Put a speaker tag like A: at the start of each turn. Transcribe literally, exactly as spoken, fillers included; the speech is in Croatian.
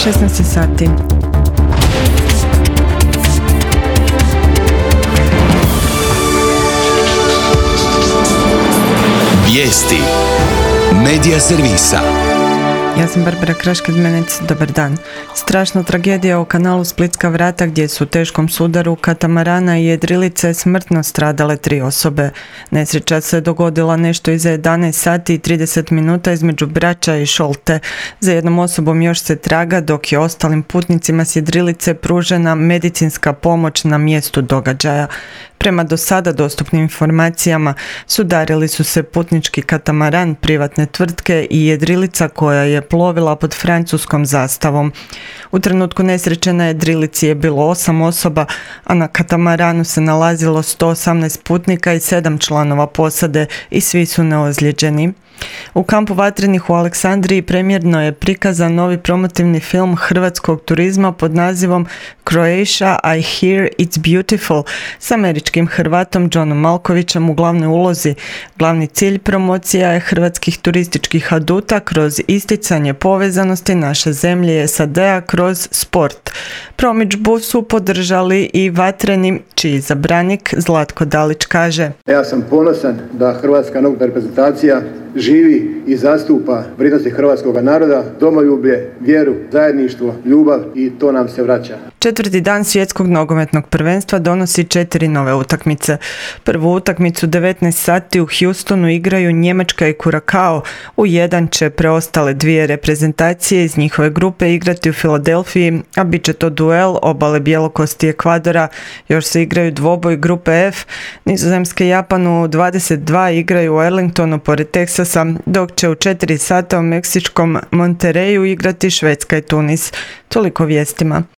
A: šesnaest sati.
B: Vijesti Medija servisa.
A: Ja sam Barbara Krašked-Menec, dobar dan. Strašna tragedija u kanalu Splitska vrata gdje su u teškom sudaru katamarana i jedrilice smrtno stradale tri osobe. Nesreća se dogodila nešto iza jedanaest sati i trideset minuta između Brača i Šolte. Za jednom osobom još se traga, dok je ostalim putnicima s jedrilice pružena medicinska pomoć na mjestu događaja. Prema do sada dostupnim informacijama, sudarili su se putnički katamaran privatne tvrtke i jedrilica koja je plovila pod francuskom zastavom. U trenutku nesreće na jedrilici je bilo osam osoba, a na katamaranu se nalazilo sto osamnaest putnika i sedam članova posade i svi su neozlijeđeni. U kampu Vatrenih u Aleksandriji premjerno je prikazan novi promotivni film hrvatskog turizma pod nazivom Croatia, I Hear It's Beautiful s američkim Hrvatom Johnom Malkovićem u glavnoj ulozi. Glavni cilj promocija je hrvatskih turističkih aduta kroz isticanje povezanosti naše zemlje i S A D-a kroz sport. Promidžbu su podržali i Vatreni, čiji zabranik Zlatko Dalić kaže:
C: Ja sam ponosan da hrvatska nogometna reprezentacija živi i zastupa vrijednosti hrvatskog naroda, domoljublje, vjeru, zajedništvo, ljubav i to nam se vraća.
A: Četvrti dan svjetskog nogometnog prvenstva donosi četiri nove utakmice. Prvu utakmicu devetnaest sati u Houstonu igraju Njemačka i Curacao. U jedan će preostale dvije reprezentacije iz njihove grupe igrati u Filadelfiji, a bit će to duel obale bjelokosti Ekvadora. Još se igraju dvoboj grupe F. Nizozemske Japanu u dvadeset dva igraju u Arlingtonu pored Teksasa, dok će u četiri sata u meksičkom Monterreyu igrati Švedska i Tunis. Toliko vijestima.